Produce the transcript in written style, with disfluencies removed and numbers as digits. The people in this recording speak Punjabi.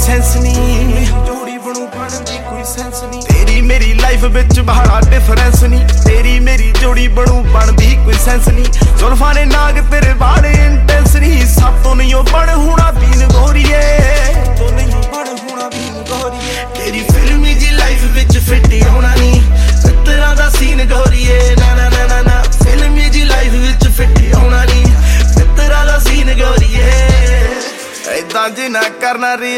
ਸੈਂਸ ਨਹੀਂ, ਜੋੜੀ ਬਣੂ ਬਣਦੀ ਕੋਈ ਸੈਂਸ ਨਹੀਂ। ਤੇਰੀ ਮੇਰੀ ਲਾਈਫ ਵਿੱਚ ਬੜਾ ਡਿਫਰੈਂਸ ਨਹੀਂ, ਤੇਰੀ ਮੇਰੀ ਜੋੜੀ ਬਣੂ ਬਣਦੀ ਕੋਈ ਸੈਂਸ ਨਹੀਂ। ਜ਼ੁਲਫਾਂ ਨੇ ਨਾਗ ਤੇਰੇ ਵਾਲੇ ਇੰਟੈਂਸ ਨਹੀਂ, ਸਭ ਤੋਂ ਨਹੀਂ ਉਹ ਬਣ ਹੋਣਾ ਬੀਨ ਗੋਰੀਏ, ਤੋਂ ਨਹੀਂ ਬਣ ਹੋਣਾ ਬੀਨ ਗੋਰੀਏ। ਤੇਰੀ ਫਿਲਮੀ ਜੀ ਲਾਈਫ ਵਿੱਚ ਫਿੱਟ ਹੋਣਾ ਨਹੀਂ, ਮਿੱਤਰਾਂ ਦਾ ਸੀਨ ਗੋਰੀਏ, ਨਾ ਨਾ ਨਾ ਨਾ ਨਾ। ਫਿਲਮੀ ਜੀ ਲਾਈਫ ਵਿੱਚ ਫਿੱਟ ਹੋਣਾ ਨਹੀਂ, ਮਿੱਤਰਾਂ ਦਾ ਸੀਨ ਗੋਰੀਏ। ਏਦਾਂ ਜੇ ਨਾ ਕਰਨਾ